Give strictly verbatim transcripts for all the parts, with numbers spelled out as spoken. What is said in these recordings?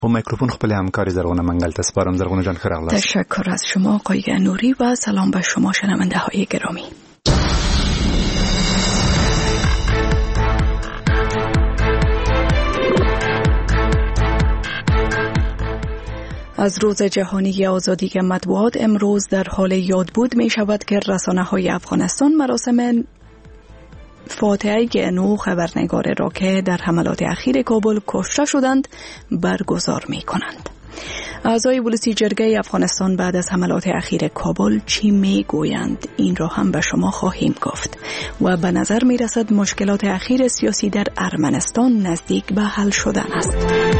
و میکروفون خپل همکار زرغونه منگل تسپارم. زرغونه جان خیر اغلاس. تشکر از شما آقای نوری و سلام به شما شنونده های گرامی. از روز جهانی آزادی مطبوعات امروز در حال یادبود می شود که رسانه های افغانستان مراسم فاتحه گنو خبرنگار را که در حملات اخیر کابل کشته شدند برگزار می کنند. اعضای ولسی جرگه افغانستان بعد از حملات اخیر کابل چی می گویند؟ این را هم به شما خواهیم گفت و به نظر می رسد مشکلات اخیر سیاسی در ارمنستان نزدیک به حل شدن است.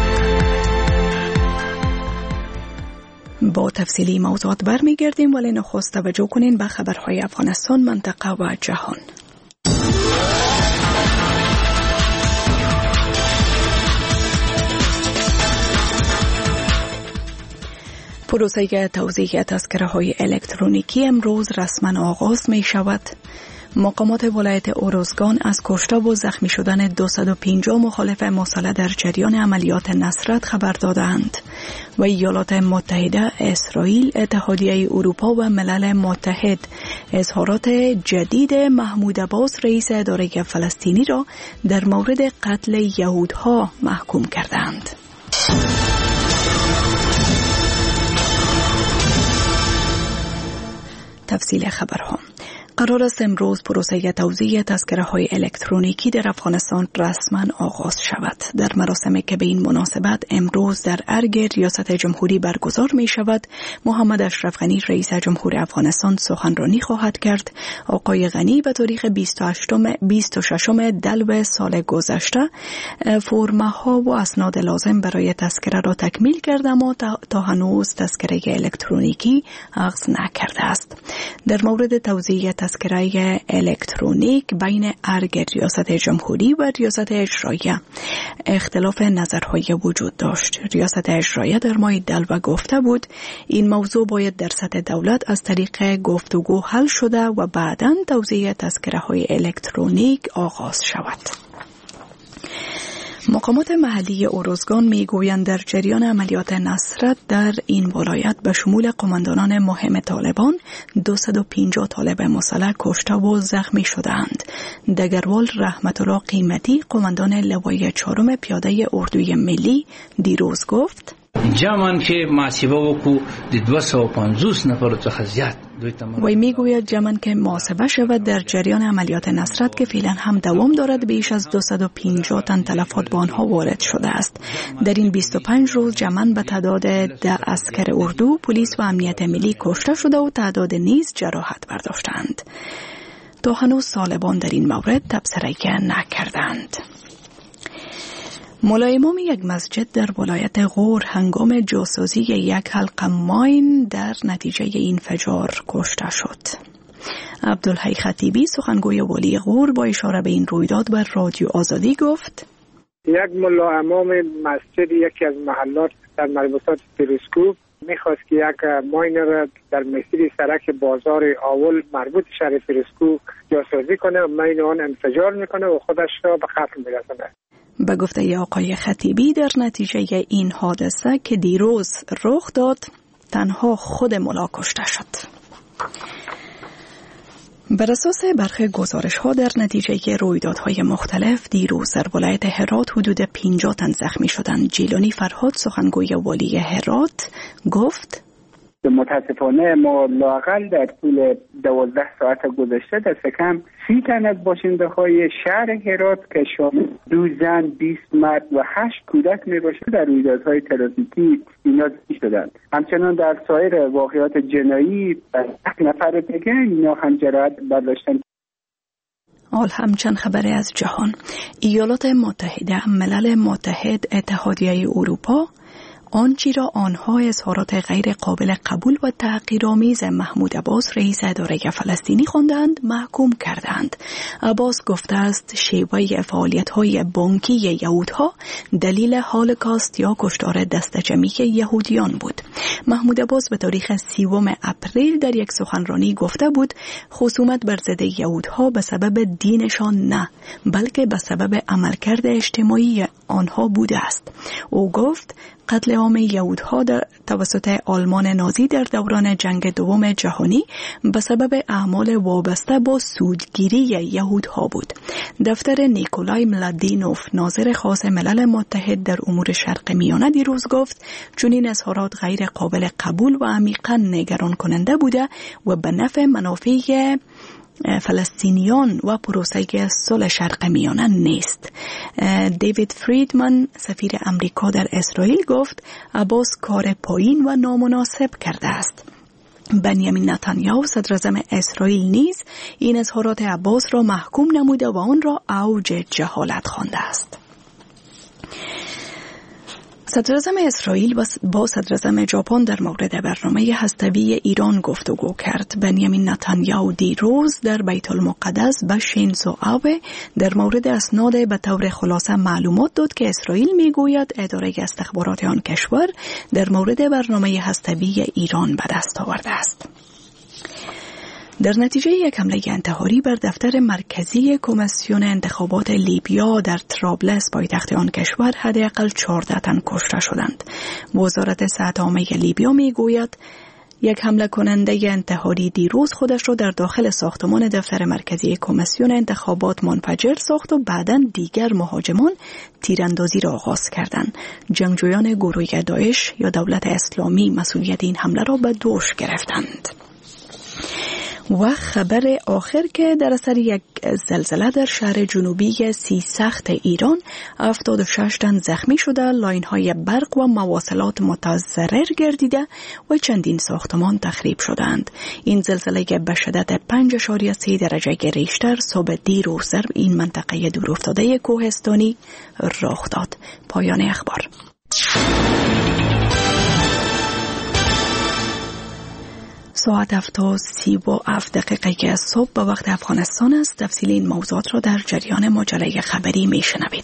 با تفصیلی موضوعات برمی گردیم، ولی نخست توجه کنین به خبرهای افغانستان، منطقه و جهان. پروسه توزیع تذکره‌های الکترونیکی امروز رسما آغاز می شود. مقامات ولایت اوروزگان از کشته و زخمی شدن دویست و پنجاه مخالف مسلح در جریان عملیات نصرت خبر دادند و ایالات متحده، اسرائیل، اتحادیه اروپا و ملل متحد اظهارات جدید محمود عباس رئیس اداره فلسطینی را در مورد قتل یهودها محکوم کردند. تفصیل خبرها. قرار است امروز پروسه توزیع تذکره‌های الکترونیکی در افغانستان رسما آغاز شود. در مراسمی که به این مناسبت امروز در ارگ ریاست جمهوری برگزار می شود، محمد اشرف غنی رئیس جمهور افغانستان سخنرانی خواهد کرد. آقای غنی به تاریخ بیست و ششم دلو سال گذشته فرم‌ها و اسناد لازم برای تذکره را تکمیل کرده، اما تا هنوز تذکره الکترونیکی اخذ نکرده است. در مورد توزیع تذکره الکترونیک بین ارگ ریاست جمهوری و ریاست اجرایه اختلاف نظرهای وجود داشت. ریاست اجرایه در ماه دلو گفته بود این موضوع باید در سطح دولت از طریق گفتگو حل شده و بعداً توزیع تذکره‌های الکترونیک آغاز شود. مقامات محلی اوروزگان میگویند در جریان عملیات نصرت در این ولایت به شمول قماندانان مهم طالبان دویست و پنجاه طالب مسلح کشته و زخمی شدند. دگروال رحمت الله قیمتی قماندان لوای چهارم پیاده اردوی ملی دیروز گفت جمعاً که محاسبه وکو د دویست و پنجاه نفر څخه زیات وی میگوید جمعاً که محاسبه شود در جریان عملیات نصرت که فعلا هم دوام دارد بیش از دویست و پنجاه تن تلفات به آنها وارد شده است. در این بیست و پنج روز جمعاً به تعداد ده عسکر اردو، پلیس و امنیت ملی کشته شده و تعداد نیز جراحت برداشتند. تا هنوز طالبان در این مورد تبصره نکردند. مولای امام یک مسجد در ولایت غور هنگام جاسازی یک حلقه ماین در نتیجه انفجار کشته شد. عبدالحی خطیبی سخنگوی والی غور با اشاره به این رویداد بر رادیو آزادی گفت یک ملا امام مسجد یکی از محلات در مربوطات پیروزکوه میخواست که یک ماین را در مسیر سرک بازار آول مربوط شهر پیروزکوه جاسازی کنه و ماین آن انفجار میکنه و خودش را به قتل میرسونه. به گفته آقای خطیبی در نتیجه این حادثه که دیروز رخ داد تنها خود ملا کشته شد. بر اساس برخی گزارش‌ها در نتیجه رویدادهای مختلف دیروز در ولایت هرات حدود پنجاه تن زخمی شدند. جیلانی فرهاد سخنگوی والی هرات گفت متاسفانه ما لااقل در طول دوازده ساعت گذشته دست کم سی تن از باشنده های شهر هرات که شامل دو زن، بیست مرد و هشت کودک می باشد در رویدادهای ترافیکی اینا زخمی شدند. همچنان در سایر واقعات جنایی یک نفر دیگه اینا هم جراحت برداشتند. حال همچند خبری از جهان. ایالات متحده، ملل متحد، اتحادیه اروپا آنچی را آنها اظهارات غیر قابل قبول و تحقیرآمیز محمود عباس رئیس اداره فلسطینی خواندند محکوم کردند. عباس گفته است شیوه فعالیت‌های بانکی یهودها دلیل هولوکاست یا کشتار دست جمعی یهودیان بود. محمود عباس به تاریخ سیوم اپریل در یک سخنرانی گفته بود خصومت بر ضد یهودها به سبب دینشان نه، بلکه به سبب عملکرد اجتماعی آنها بوده است. او گفت قتل عام یهودها در توسط آلمان نازی در دوران جنگ دوم جهانی به سبب اعمال وابسته با سودگیری یهودها بود. دفتر نیکولای ملادینوف ناظر خاص ملل متحد در امور شرق میانه دیروز گفت چون این اظهارات غیر قابل قبول و عمیقاً نگران کننده بوده و به نفع منافع فلسطینیان و پروسه صلح شرق میانه نیست. دیوید فریدمن سفیر امریکا در اسرائیل گفت عباس کار پایین و نامناسب کرده است. بنیامین نتانیاهو صدر اعظم اسرائیل نیز این اظهارات عباس را محکوم نموده و آن را اوج جهالت خوانده است. صدر اعظم اسرائیل با صدر اعظم ژاپن در مورد برنامه هسته‌ای ایران گفتگو کرد. بنیامین نتانیاهو دیروز در بیت المقدس به شینزو آبه در مورد اسناد به طور خلاصه معلومات داد که اسرائیل میگوید اداره استخبارات آن کشور در مورد برنامه هسته‌ای ایران به دست آورده است. در نتیجه یک حمله انتحاری بر دفتر مرکزی کمیسیون انتخابات لیبیا در طرابلس پایتخت آن کشور حداقل چهارده تن کشته شدند. وزارت صحت عامه لیبیا میگوید یک حمله کننده انتحاری دیروز خودش را در داخل ساختمان دفتر مرکزی کمیسیون انتخابات منفجر ساخت و بعداً دیگر مهاجمان تیراندازی را آغاز کردند. جنگجویان گروه داعش یا دولت اسلامی مسئولیت این حمله را به دوش گرفتند. و خبر آخر که در اثر یک زلزله در شهر جنوبی سیسخت ایران هفتاد و شش تن زخمی شده، لاین‌های برق و مواصلات متضرر گردیده و چندین ساختمان تخریب شدند. این زلزله به شدت پنج اشاریه سه درجه ریشتر صبح دیروز در این منطقه دورافتاده کوهستانی رخ داد. پایان اخبار. ساعت هفت و سی و هفت دقیقه صبح به وقت افغانستان است. تفصیل این موضوعات را در جریان مجله خبری می شنوید.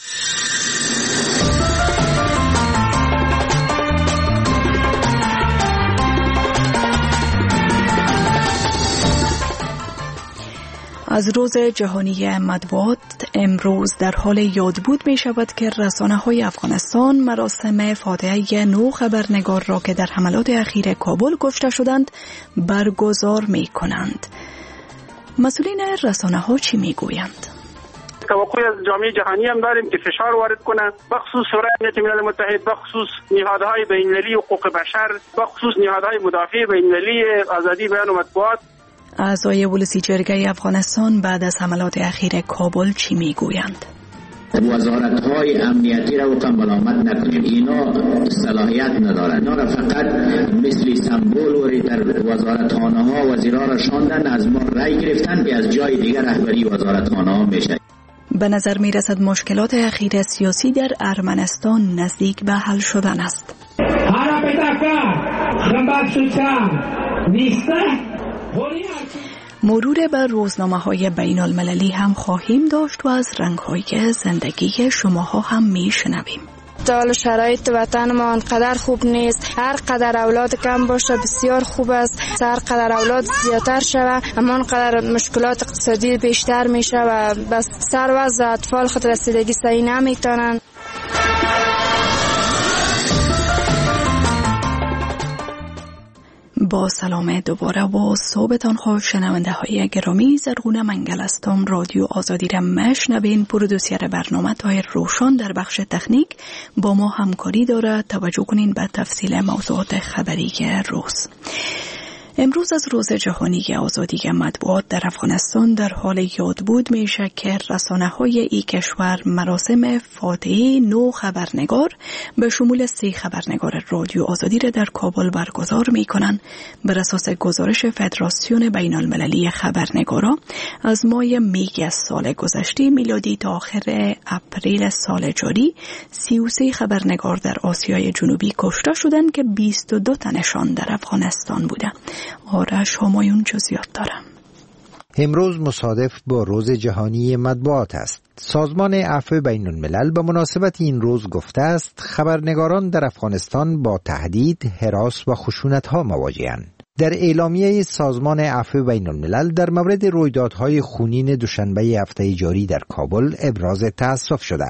از روز جهانی مطبوعات امروز در حال یادبود می شود که رسانه های افغانستان مراسم فاتحه نو خبرنگار را که در حملات اخیر کابل کشته شدند برگزار می کنند. مسئولین رسانه ها چی می گویند؟ توقع از جامعه جهانی هم داریم که فشار وارد کنند، بخصوص شورای امنیت ملل متحد، بخصوص نهادهای بین‌المللی حقوق بشر، بخصوص نهادهای مدافع بین‌المللی آزادی بیان و مطبوعات. اعضای ولسی جرگه افغانستان بعد از حملات اخیر کابل چی میگویند؟ وزارت‌های امنیتی را هم ملامت نکنیم، اینا صلاحیت ندارند. اینا را فقط مثل سمبول وری در وزارتخانه‌ها وزیرا را شاندن، از ما رای گرفتن که از جای دیگر رهبری وزارتخانه‌ها میشه. به نظر میرسد مشکلات اخیر سیاسی در ارمنستان نزدیک به حل شدن است. مرور بر روزنامه‌های بین المللی هم خواهیم داشت و از رنگ‌های زندگی شماها هم میشنویم. حال شرایط وطن ما انقدر خوب نیست. هر قدر اولاد کم باشه بسیار خوب است، هر قدر اولاد زیادتر شوه اما انقدر مشکلات اقتصادی بیشتر میشه و بس سر وضع اطفال خود رسیدگی صحیح نمیتونن. با سلام دوباره و صحبتان خوش شنونده های گرامی. زرغونه منگل هستم. رادیو آزادی را مشنوین. پرودوسر برنامه طاهر روشن در بخش تکنیک با ما همکاری دارد. توجه کنین به تفصیل موضوعات خبری روز. امروز از روز جهانی آزادی مطبوعات در افغانستان در حال یادبود میشه که رسانه‌های این کشور مراسم فاتحه نو خبرنگار به شمول سه خبرنگار رادیو آزادی را در کابل برگزار میکنن. بر اساس گزارش فدراسیون بین المللی خبرنگارا از ماه می از سال گذشته میلادی تا آخر اپریل سال جاری سی و سه خبرنگار در آسیای جنوبی کشته شدند که بیست و دو تنشان در افغانستان بودند. آرش همایون جزئیات دارم. امروز مصادف با روز جهانی مطبوعات است. سازمان عفو بین الملل به مناسبت این روز گفته است خبرنگاران در افغانستان با تهدید، هراس و خشونت‌ها مواجه‌اند. در اعلامیه سازمان عفو بین الملل در مورد رویدادهای خونین دوشنبه هفته جاری در کابل ابراز تأسف شده است.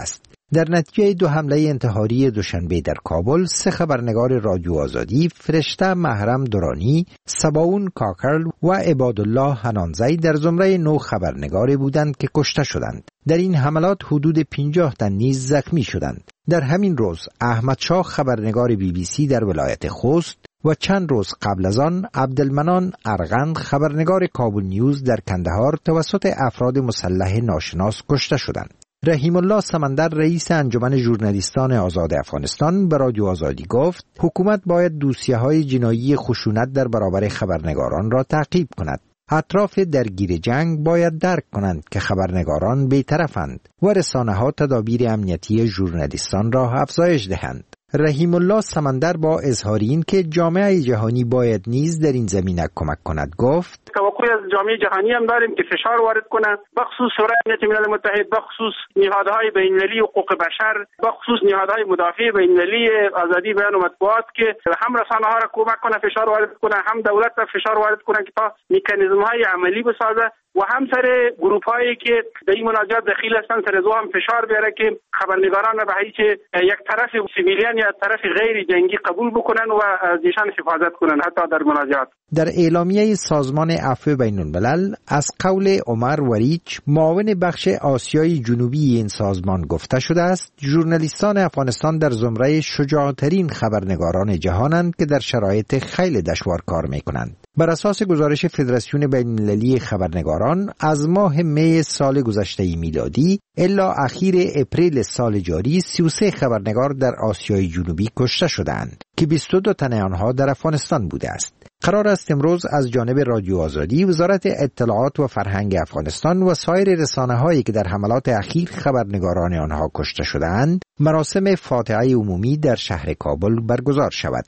در نتیجه دو حمله انتحاری دوشنبه در کابل، سه خبرنگار رادیو آزادی، فرشته محرم درانی، سباون کاکرل و عبادالله حنانزی در زمره نو خبرنگاری بودند که کشته شدند. در این حملات حدود پنجاه تن نیز زخمی شدند. در همین روز احمد شاه خبرنگار بی بی سی در ولایت خوست و چند روز قبل از آن عبدالمنان ارغند خبرنگار کابل نیوز در کندهار توسط افراد مسلح ناشناس کشته شدند. رحیم الله سمندر رئیس انجمن ژورنالیستان آزاد افغانستان به رادیو آزادی گفت حکومت باید دوسیه‌های جنایی خشونت در برابر خبرنگاران را تعقیب کند. اطراف درگیر جنگ باید درک کنند که خبرنگاران بی‌طرفند و رسانه‌ها تدابیر امنیتی ژورنالیستان را افزایش دهند. رحیم الله سمندر با اظهار این که جامعه جهانی باید نیز در این زمینه کمک کند گفت توقعی از جامعه جهانی هم داریم که فشار وارد کنه، بخصوص شورای امنیت ملل متحد، بخصوص نهادهای بین‌المللی حقوق بشر، بخصوص نهادهای مدافع بین‌المللی آزادی بیان و مطبوعات که هم رسانه‌ها را کمک کنه، فشار وارد کنه، هم دولت را فشار وارد کنه که تا مکانیزم‌های عملی بسازه و هم سر گروه‌هایی که در این مناجات دخیل هستند سر زو هم فشار بیاره که خبرنگاران را به هیچ یک طرف سیویلیان یا طرف غیر جنگی قبول بکنن و از ایشان حفاظت کنن حتی در مناجات. در اعلامیه سازمان عفو بین الملل از قول عمر وریچ معاون بخش آسیای جنوبی این سازمان گفته شده است ژورنالیستان افغانستان در زمره شجاع‌ترین خبرنگاران جهانند که در شرایط خیلی دشوار کار می‌کنند. بر اساس گزارش فدراسیون بین‌المللی خبرنگاران از ماه می سال گذشته میلادی الا اخیر اپریل سال جاری سی و سه خبرنگار در آسیای جنوبی کشته شدند که بیست و دو تن آنها در افغانستان بوده است. قرار است امروز از جانب رادیو آزادی، وزارت اطلاعات و فرهنگ افغانستان و سایر رسانه‌هایی که در حملات اخیر خبرنگاران آنها کشته شدند مراسم فاتحه عمومی در شهر کابل برگزار شود.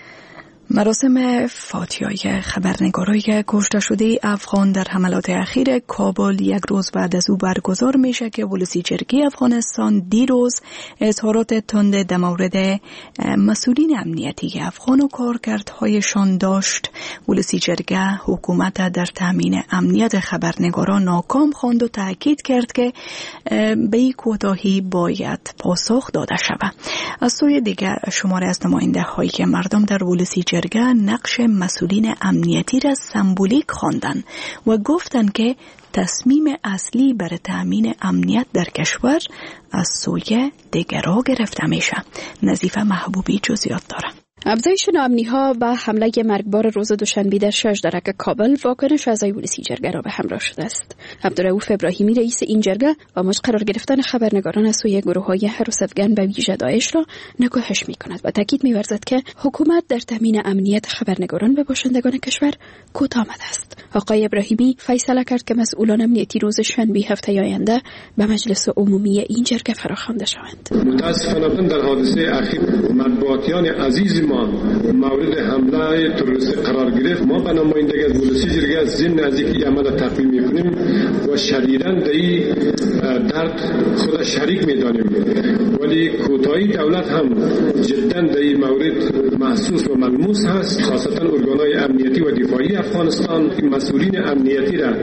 مراسم فاتحه خبرنگارای کشته شده افغان در حملات اخیر کابل یک روز بعد از او برگزار میشه که ولسی جرگه افغانستان دیروز اظهارات تند در مورد مسئولین امنیتی افغان و کارکردهایشان داشت. ولسی جرگه حکومت در تامین امنیت خبرنگاران ناکام خواند و تاکید کرد که به این کوتاهی باید پاسخ داده شود. از سوی دیگر شماره از نماینده هایی که مردم در ولسی جرگه نقش مسئولین امنیتی را سمبولیک خواندند و گفتند که تصمیم اصلی برای تامین امنیت در کشور از سوی دیگرها گرفته میشه. نظیفه محبوبی جزئیات داره. افزایش ناامنی‌ها و حمله مرگبار روز دوشنبه در ششدرک کابل واکنش اعضای ولسی جرگه را به همراه شده است. عبدالرؤوف ابراهیمی رئیس این جرگه آماج قرار گرفتن خبرنگاران از سوی گروه‌های هراس افغان به ویژه داعش را نکوهش می‌کند و تاکید می‌ورزد که حکومت در تامین امنیت خبرنگاران و باشندگان کشور کوتاه آمده است. آقای ابراهیمی فیصله کرد که مسئولان امنیتی روز شنبه هفته آینده به مجلس عمومی این جرگه فراخوانده شوند. متأسفانه در حادثه اخیر مطبوعاتیان عزیز ما مورد حمله تروریستی قرار گرفت. ما به نمایندگی از ولسی جرگه از ضمن نزدیکی عمل تقویم میکنیم و شدیداً در این درد خود شریک میدانیم، ولی کوتاهی دولت هم جدا در این مورد محسوس و ملموس هست. خاصتا ارگانهای امنیتی و دفاعی افغانستان مسئولین امنیتی را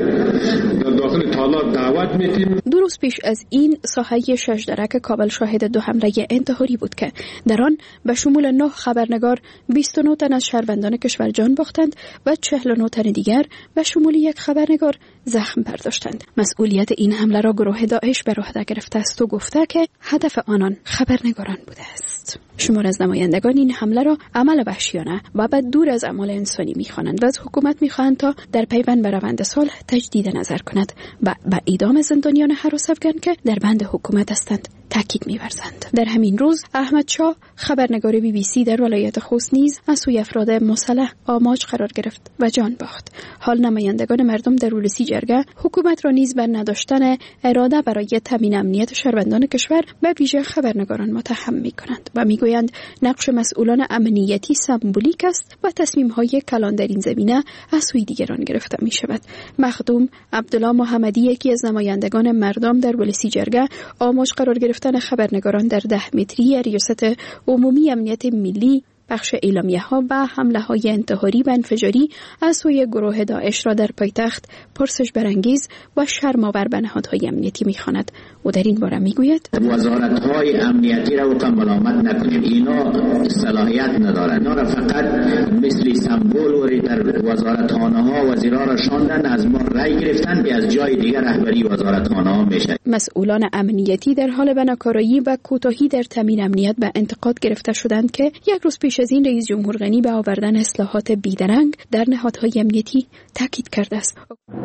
در داخل تالار دعوت میتیم. دو روز پیش از این ساحه ششدرک کابل شاهد دو حمله انتحاری بود که در آن به شمول نه خبرنگار بیست و نه تن از شهروندان کشور جان باختند و چهل و نه تن دیگر به شمول یک خبرنگار زخم برداشتند. مسئولیت این حمله را گروه داعش بر عهده گرفته است و گفته که هدف آنان خبرنگاران بوده است. شمار از نمایندگان این حمله را عمل وحشیانه و بد دور از اعمال انسانی می‌خوانند و از حکومت می‌خواهند تا در پیوند به روند صلح تجدید نظر کند و به اعدام زندانیان هراس افغان که در بند حکومت هستند تاکید می‌ورزند. در همین روز احمد شاه خبرنگار بی بی سی در ولایت خوست نیز از سوی افراد مسلح آماج قرار گرفت و جان باخت. حال نمایندگان مردم در ولسی جرگه حکومت را نیز بر نداشتن اراده برای تامین امنیت شهروندان کشور به ویژه خبرنگاران متهم می‌کنند و می‌گویند نقش مسئولان امنیتی سمبولیک است و تصمیم‌های کلان در این زمینه از سوی دیگران گرفته می‌شود. مخدوم عبدالله محمدی یکی از نمایندگان مردم در ولسی جرگه آماج قرار گرفتن خبرنگاران در ده متری ریاست عمومی امنیت ملی پخش اعلامیه‌ها و حمله‌های انتحاری و انفجاری از سوی گروه داعش را در پایتخت پرسش برانگیز و شرم‌آور به نهادهای امنیتی می‌خواند. او در این باره می‌گوید وزارت‌های امنیتی را و ملامت نکنیم، اینا صلاحیت ندارند. اینا را فقط مثل سمبل وری در وزارتخانه‌ها وزیرا را شاندن، از ما رای گرفتن که از جای دیگر رهبری وزارتخانه‌ها میشه. مسئولان امنیتی در حال بناکارایی و کوتاهی در تامین امنیت به انتقاد گرفته شدند که یک روز پیش از این رئیس جمهور غنی به آوردن اصلاحات بیدرنگ در نهادهای امنیتی تاکید کرده است.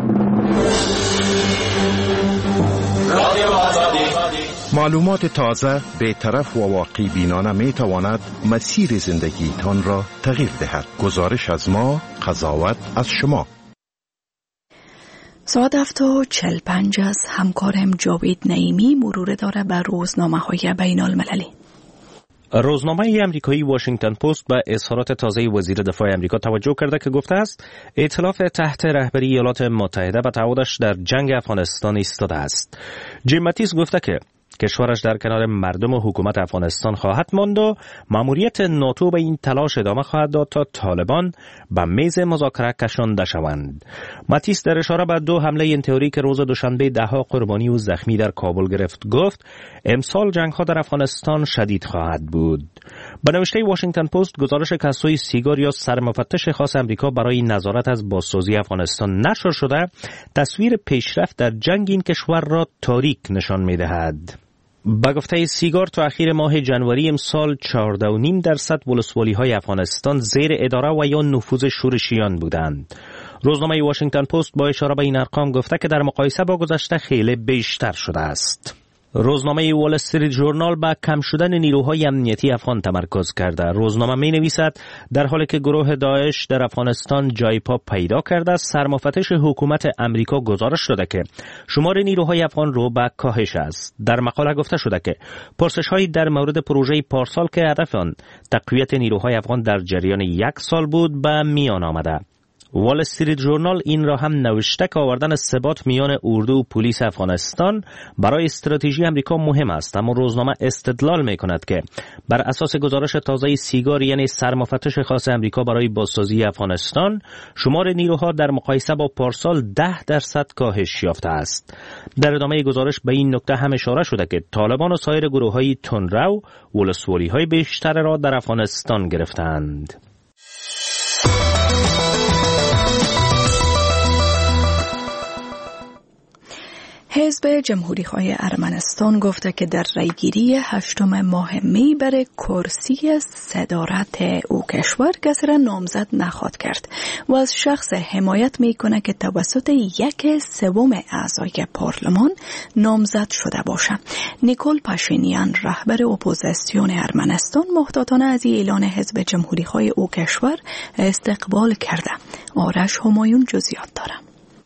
معلومات تازه، بی‌طرف و واقعی بینانه می تواند مسیر زندگیتان را تغییر دهد. گزارش از ما، قضاوت از شما. ساعت هفت و چهل و پنج از همکارم جاوید نعیمی مرور داره بر روزنامه‌های بین المللی. روزنامه امریکایی واشنگتن پست به اظهارات تازه وزیر دفاع امریکا توجه کرده که گفته است ائتلاف تحت رهبری ایالات متحده به تعهدش در جنگ افغانستان ایستاده است. جیم ماتیس گفته که کشورش در کنار مردم و حکومت افغانستان خواهد ماند و مأموریت ناتو به این تلاش ادامه خواهد داد تا طالبان به میز مذاکره کشانده شوند. ماتیس در اشاره به دو حمله انتحاری که روز دوشنبه دهها قربانی و زخمی در کابل گرفت گفت امسال جنگ ها در افغانستان شدید خواهد بود. به نوشته واشنگتن پست گزارش کسای سیگار یا سرمفتش خاص امریکا برای نظارت از بازسازی افغانستان نشر شده تصویر پیشرفت در جنگ این کشور را تاریک نشان می‌دهد. با گفته سیگار تا اخیر ماه جنوری امسال چهارده و نیم درصد ولسوالی‌های افغانستان زیر اداره و یا نفوذ شورشیان بودند. روزنامه واشنگتن پست با اشاره به این ارقام گفته که در مقایسه با گذشته خیلی بیشتر شده است. روزنامه وال استریت ژورنال با کم شدن نیروهای امنیتی افغان تمرکز کرده. روزنامه می نویسد در حالی که گروه داعش در افغانستان جای پا پیدا کرده، سرمفتش حکومت امریکا گزارش داده که شمار نیروهای افغان رو به کاهش است. در مقاله گفته شده که پرسش‌هایی در مورد پروژه پارسال که هدف آن تقویت نیروهای افغان در جریان یک سال بود به میان آمده. وال استریت ژورنال این را هم نوشته که آوردن ثبات میان اردو و پلیس افغانستان برای استراتژی امریکا مهم است، اما روزنامه استدلال میکند که بر اساس گزارش تازه سیگار یعنی سرمفتش خاص امریکا برای بازسازی افغانستان شمار نیروها در مقایسه با پارسال ده درصد کاهش یافته است. در ادامه گزارش به این نکته هم اشاره شده که طالبان و سایر گروه‌های تندرو ولسوالی‌های بیشتر را در افغانستان گرفتند. حزب جمهوری‌خواه ارمنستان گفته که در رایگیری هشتم ماه می برای کرسی صدارت او کشور کسی را نامزد نخواهد کرد و از شخص حمایت میکنه که توسط یک سوم اعضای پارلمان نامزد شده باشه. نیکول پاشینیان رهبر اپوزیسیون ارمنستان محتاطانه از اعلان حزب جمهوری‌خواه او کشور استقبال کرده. آرش همایون جزئیات داره.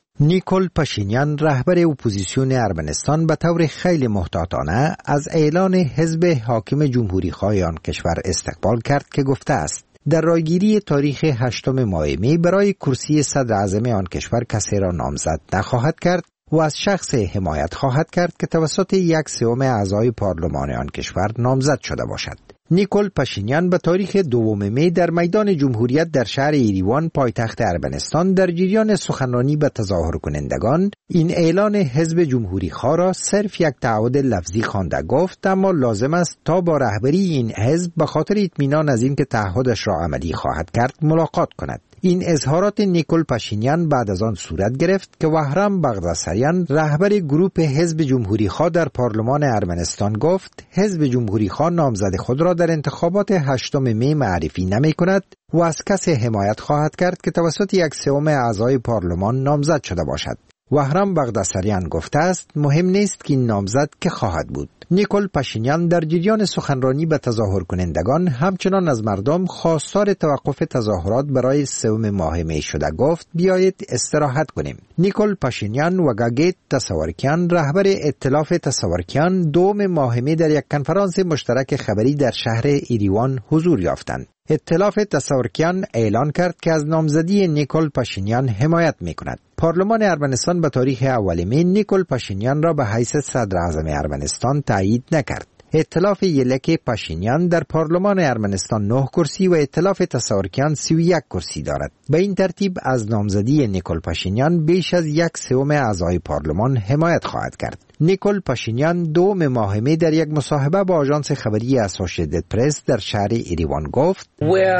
نیکول پاشینیان رهبر اپوزیسیون ارمنستان به طور خیلی محتاطانه از اعلان حزب حاکم جمهوری‌خواه آن کشور استقبال کرد که گفته است در رایگیری تاریخ هشتم ماه می برای کرسی صدر اعظم آن کشور کسی را نامزد نخواهد کرد و از شخص حمایت خواهد کرد که توسط یک سوم اعضای پارلمان آن کشور نامزد شده باشد. نیکول پاشینیان به تاریخ دوم می در میدان جمهوریت در شهر ایریوان پایتخت ارمنستان در جریان سخنرانی به تظاهر کنندگان این اعلان حزب جمهوری خواه را صرف یک تعهد لفظی خوانده گفت، اما لازم است تا با رهبری این حزب به خاطر اطمینان از اینکه تعهدش را عملی خواهد کرد ملاقات کند. این اظهارات نیکول پاشینیان بعد از آن صورت گرفت که وهرام بغداساریان رهبر گروه حزب جمهوری‌خواه در پارلمان ارمنستان گفت حزب جمهوری‌خواه نامزد خود را در انتخابات هشتم می معرفی نمی کند و از کسی حمایت خواهد کرد که توسط یک سوم اعضای پارلمان نامزد شده باشد. وهرام بغداساریان گفته است مهم نیست که این نامزد که خواهد بود. نیکول پاشینیان در جریان سخنرانی به تظاهر کنندگان همچنان از مردم خواستار توقف تظاهرات برای سوم ماه می شده گفت بیایید استراحت کنیم. نیکول پاشینیان و گاگیت تساورکیان رهبر ائتلاف تساورکیان دوم ماه می در یک کنفرانس مشترک خبری در شهر ایریوان حضور یافتند. ائتلاف تساورکیان اعلان کرد که از نامزدی نیکول پاشینیان حمایت می کند. پارلمان ارمنستان به تاریخ اول می نیکول پاشینیان را به حیث صدر اعظم ارمنستان تایید نکرد. ائتلاف یلک پاشینیان در پارلمان ارمنستان نه کرسی و ائتلاف تسارکیان سی و یک کرسی دارد. به این ترتیب از نامزدی نیکول پاشینیان بیش از یک سوم اعضای پارلمان حمایت خواهد کرد. نیکول پاشینیان دو ماهمه در یک مصاحبه با آژانس خبری اسوسییتد پرس در شهر ایریوان گفت: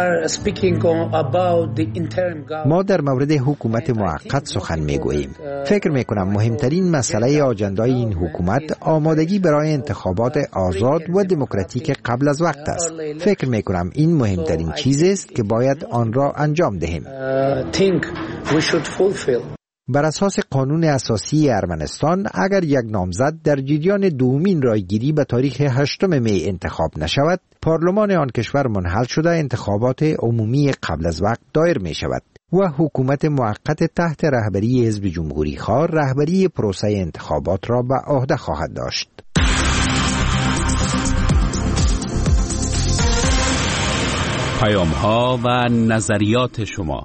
ما در مورد حکومت موقت سخن میگوییم. فکر میکنم مهمترین مسئله آجندای این حکومت آمادگی برای انتخابات آزاد و دموکراتیک قبل از وقت است. فکر میکنم این مهمترین چیزی است که باید آن را انجام دهیم. بر اساس قانون اساسی ارمنستان اگر یک نامزد در جریان دومین رایگیری به تاریخ هشتم می انتخاب نشود، پارلمان آن کشور منحل شده انتخابات عمومی قبل از وقت دایر می شود و حکومت موقت تحت رهبری حزب جمهوری خواه رهبری پروسه انتخابات را به عهده خواهد داشت. پیام ها و نظریات شما.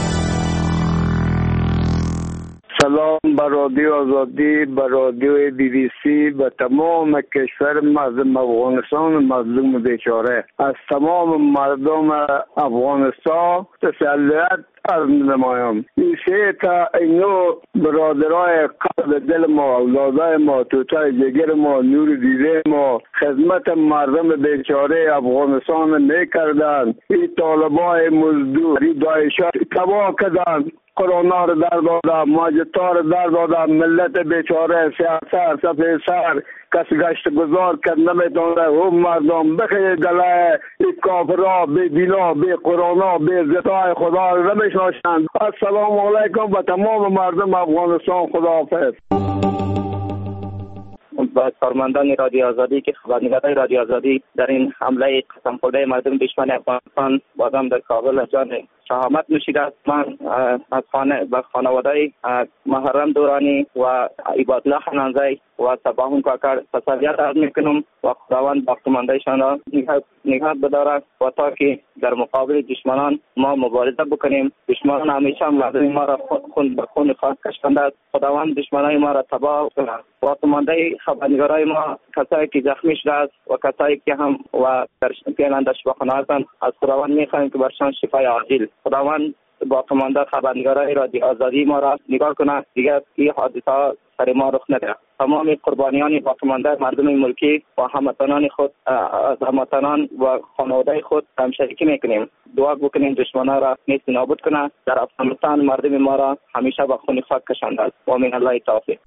سلام به رادیو آزادی، به رادیو بی بی سی، به تمام کشور مردم افغانستان مظلوم بیچاره. از تمام مردم افغانستان تسلیت عرض نمایم. این سه تا اینو برادرای قلب دل ما، اولادای ما، توتای جگر ما، نور دیده ما خدمت مردم بیچاره افغانستان میکردن. این طالبای مزدور، این داعشا تباه کردن، کرونا رو در دادم، ماجتا رو در دادم، ملت بیچاره سیاست سفید سر کس گشت گذار کرد نمیتونه. هم مردم بخیر دلای این کافرها بی دینا بی کرونا بی زتای خدا رو نمیشناسند. السلام علیکم به تمام مردم افغانستان. خداحافظ. با کارمندان رادیو آزادی که خبرنگارای رادیو آزادی در این حمله قسم خورده مردم دشمن افغانستان بازم در کابل جان شهامت نوشیده است. من از خانه و خانواده محرم دورانی و عبادالله حنانزی و صباحون کاکر تسلیت عرض میکنم و خداوند باقیماندهشان را نگاه بدارد و تا که در مقابل دشمنان ما مبارزه بکنیم. دشمنان همیشه مردم ما را خون به خون خاک کشانده است. خداوند دشمنان ما را تباه کند. باقیمانده خبرنگارای ما کسایی که زخمی شده است و کسایی که هم و در پیوند شفاخانه هستند از خداوند میخواهیم که برشان شفای عاجل. خداوند باقیمانده خبرنگارای رادیو آزادی ما را نگاه کند، دیگر این حادثه سر ما رخ نده. تمام قربانیان باقیمانده مردم ملکی و هموطنان خود از هموطنان و خانواده خود همشریکی میکنیم. دعا بکنیم دشمنان را نیست نابود کنه. در افغانستان مردم ما را همیشه به خون خاک کشانده است. و من الله توفیق.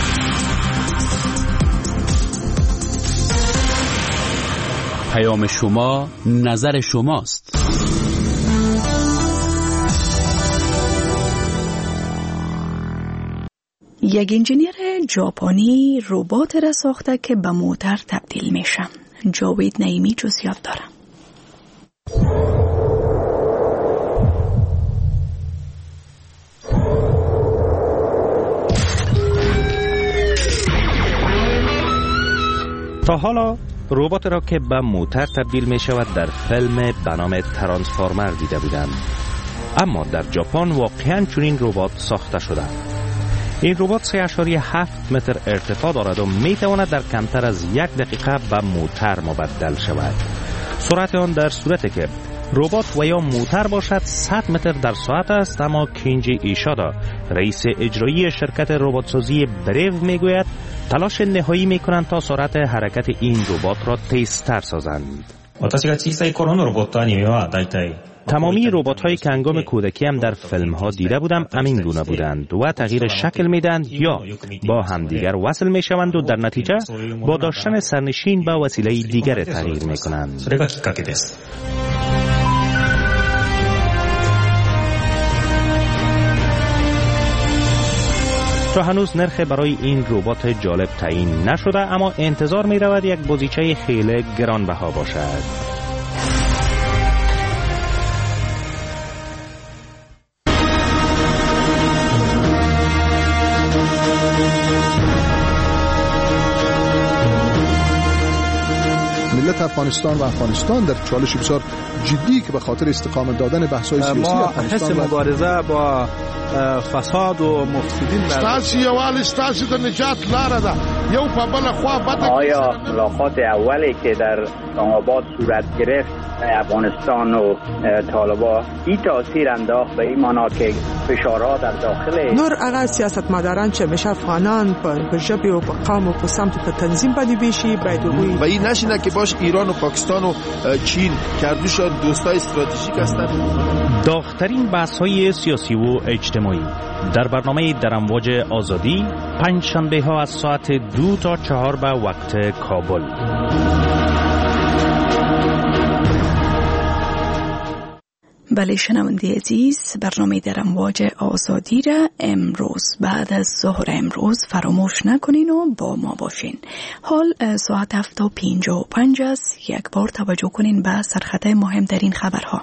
پیام شما، نظر شماست. یک انجینیر ژاپنی ربات را ساخته که به موتر تبدیل میشه. جاوید نعیمی جزئیات داره. تا حالا ربات را که به موتر تبدیل می شود در فیلم به نام ترانسفورمر دیده بودند، اما در ژاپن واقعاً چنین ربات ساخته شده. این ربات سه اشاریه هفت متر ارتفاع دارد و می تواند در کمتر از یک دقیقه به موتر مبدل شود. سرعت آن در صورتی که ربات و یا موتر باشد صد متر در ساعت است. اما کینجی ایشادا، رئیس اجرایی شرکت رباتسازی بریو میگوید تلاش نهایی میکنند تا سرعت حرکت این ربات را تیزتر سازند. تمامی ربات‌هایی که هنگام کودکی هم در فیلم‌ها دیده بودم همین گونه بودند و تغییر شکل میدند یا با همدیگر وصل میشوند و در نتیجه با داشتن سرنشین به وسیله دیگر تغییر میکنند. تا هنوز نرخ برای این ربات جالب تعیین نشده، اما انتظار می رود یک بازیچه خیلی گرانبها باشد. ملت افغانستان و افغانستان در چالش بسیار جدی که به خاطر استقامت دادن بحث‌های سیاسی افغانستان ما حس مبارزه با فساد و مفسدین ستاسو یووالی ستاسو د نجات لاره ده. یو په بل خوا بده. آیا ملاقات اولی که در اسلام آباد صورت گرفت افغانستان و طالبان این تاثیر انداخت به این معنا که فشارها در داخل نور هغه سیاستمداران چې بشه افغانان په ژبه او په قوم او په سمت په تنظیم باندې بشي باید وي و این نشینه که باش ایران و پاکستان و چین کردوشان دوستای استراتژیک هستند. داغ‌ترین بحث‌های سیاسی و اجتماعی در برنامه در امواج آزادی پنج شنبه ها از ساعت دو تا چهار به وقت کابل. بله شنونده عزیز، برنامه در امواج آزادی را امروز بعد از ظهر امروز فراموش نکنین و با ما باشین. حال ساعت هفت و پنجاه و پنج است. یک بار توجه کنین به سرخط مهمترین خبرها.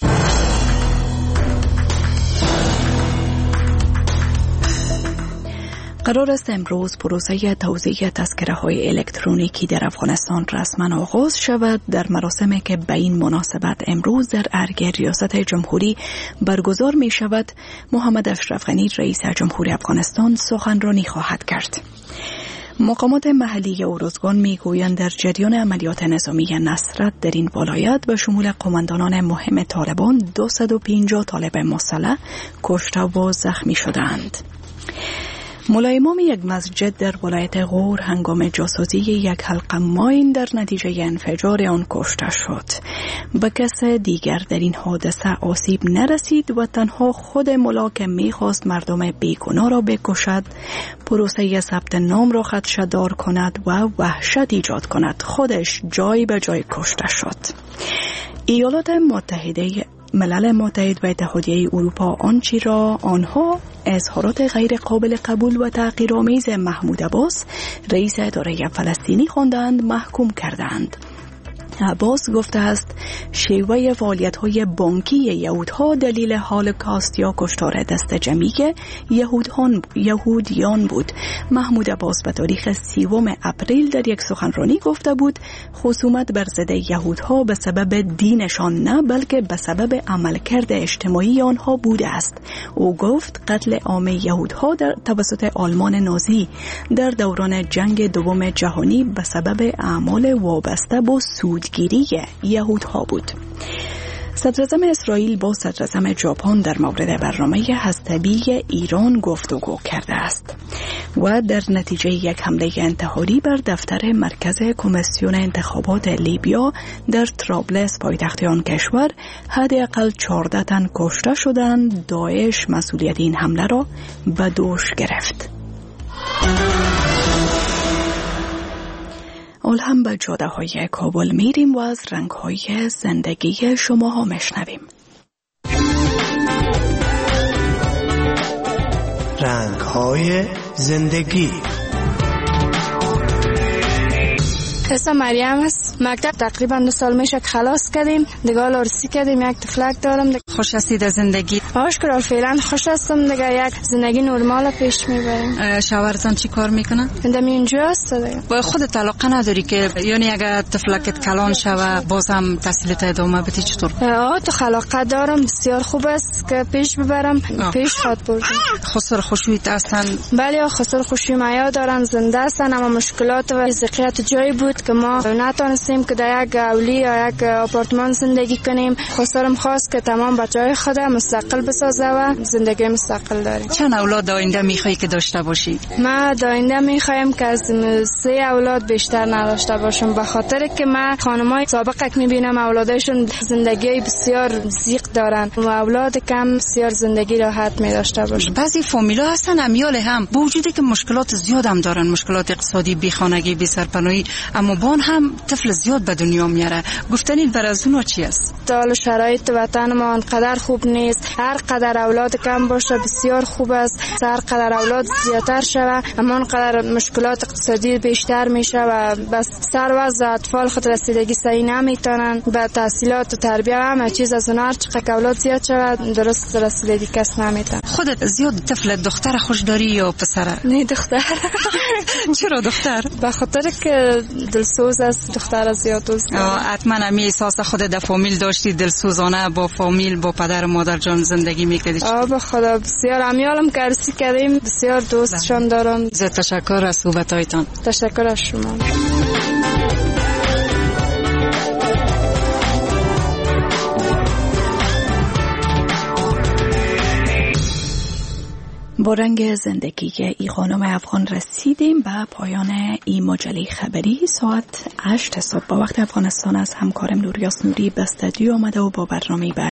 قرار است امروز پروسه توزیع تذکره‌های الکترونیکی در افغانستان رسما آغاز شود. در مراسمی که به این مناسبت امروز در ارگ ریاست جمهوری برگزار می شود، محمد اشرف غنی رئیس جمهوری افغانستان سخنرانی خواهد کرد. مقامات محلی اوروزگان میگویند در جریان عملیات نظامی نصرت در این ولایت به شمول قماندانان مهم طالبان دویست و پنجاه طالب مسلح کشته و زخمی شدند. ملا امام یک مسجد در ولایت غور هنگام جاسوزی یک حلقه ماین در نتیجه انفجار آن کشته شد. به کس دیگر در این حادثه آسیب نرسید و تنها خود ملا که میخواست مردم بیگناه را بکشد، پروسه ثبت نام را خدشه‌دار کند و وحشت ایجاد کند، خودش جای به جای کشته شد. ایالات متحده ملل متحد و اتحادیه اروپا آنچه را آنها اظهارات غیر قابل قبول و تحقیرآمیز محمود عباس رئیس اداره فلسطینی خواندند محکوم کردند. عباس گفته است شیوه فعالیت‌های بانکی یهودها دلیل هولوکاست یا کشتار دست جمعی یهودان یهودیان بود. محمود عباس به تاریخ سیوم اپریل در یک سخنرانی گفته بود خصومت بر ضد یهودها به سبب دینشان نه بلکه به سبب عملکرد اجتماعی آنها بوده است. او گفت قتل عام یهودها در توسط آلمان نازی در دوران جنگ دوم جهانی به سبب اعمال وابسته با سود گیری یهودها بود. صدراعظم اسرائیل با صدراعظم ژاپن در مورد برنامه هسته‌ای ایران گفتگو کرده است و در نتیجه یک حمله انتحاری بر دفتر مرکز کمیسیون انتخابات لیبیا در طرابلس پایتخت آن کشور حداقل چهارده تن کشته شدند. داعش مسئولیت این حمله را به دوش گرفت. حال هم به جاده های کابل میریم و از رنگ های زندگی شما ها مشنویم. رنگ های زندگی. اسم مریم است. مکتب تقریبا دو سال میشه که خلاص کردیم. دیگه عروسی کردیم. یک طفلک دارم. خوش هستید از زندگی؟ آشکار فعلا خوش هستم. دیگه یک زندگی نرمال پیش میبریم. شوهرتان چی کار میکنن؟ اندم اینجا است دیگه. با خودت علاقه نداری که یعنی اگه طفلکت کلان شوه باز هم تحصیلت ادامه بدی چطور؟ آه تو علاقه دارم. بسیار خوب است که پیش ببرم. آه. پیش خواد بردم. خسر خوشویت هستن؟ بله خسر خوشوی معیار دارن. زنده هستن اما مشکلات و زقیت جایی بود که ما نتونستیم که در یک اولی یا یک آپارتمان زندگی کنیم. خسرم خواست که تمام بچه‌های خود مستقل بسازه و زندگی مستقل داریم. چند اولاد آینده میخوایی که داشته باشی؟ ما آینده میخوایم که از سه اولاد بیشتر نداشته باشم، به خاطر که ما خانمای سابقه که میبینم اولادشون زندگی بسیار زیق دارن و اولاد کم بسیار زندگی راحت میداشته باشن. بعضی فامیلا هستن امیال هم با وجودی که مشکلات زیاد هم دارن، مشکلات اقتصادی، بیخانگی، بی سرپناهی، اما بان هم طفل زیاد به دنیا میاره. گفتنید بر از اونها چی است؟ حال شرایط وطن ما انقدر خوب نیست. هر قدر اولاد کم باشه بسیار خوب است. هر قدر اولاد زیادتر شوه اما انقدر مشکلات اقتصادی بیشتر میشه و بس سر وضع اطفال خود رسیدگی صحیح نمیتونن. به تحصیلات و تربیه همه چیز از اون هر چقدر اولاد زیاد شوه درست رسیدگی کس نمیتونه. خودت زیاد طفل دختر خوش داری یا پسر؟ نه دختر. چرا دختر؟ به خاطر که دلسوز است، دختر زیاد دوست دارم. حتما همی احساس خود در فامیل داشتی، دلسوزانه با فامیل با پدر و مادر جان زندگی میکردی؟ آه به خدا بسیار امیالم که عرضی کردیم، بسیار دوستشان دارم. زیاد تشکر از صحبتایتان. تشکر از شما. با رنگ زندگی ای خانم افغان رسیدیم به پایان این مجله خبری. ساعت هشت صبح با وقت افغانستان از همکارم نوریاس نوری به استودیو آمده و با برنامه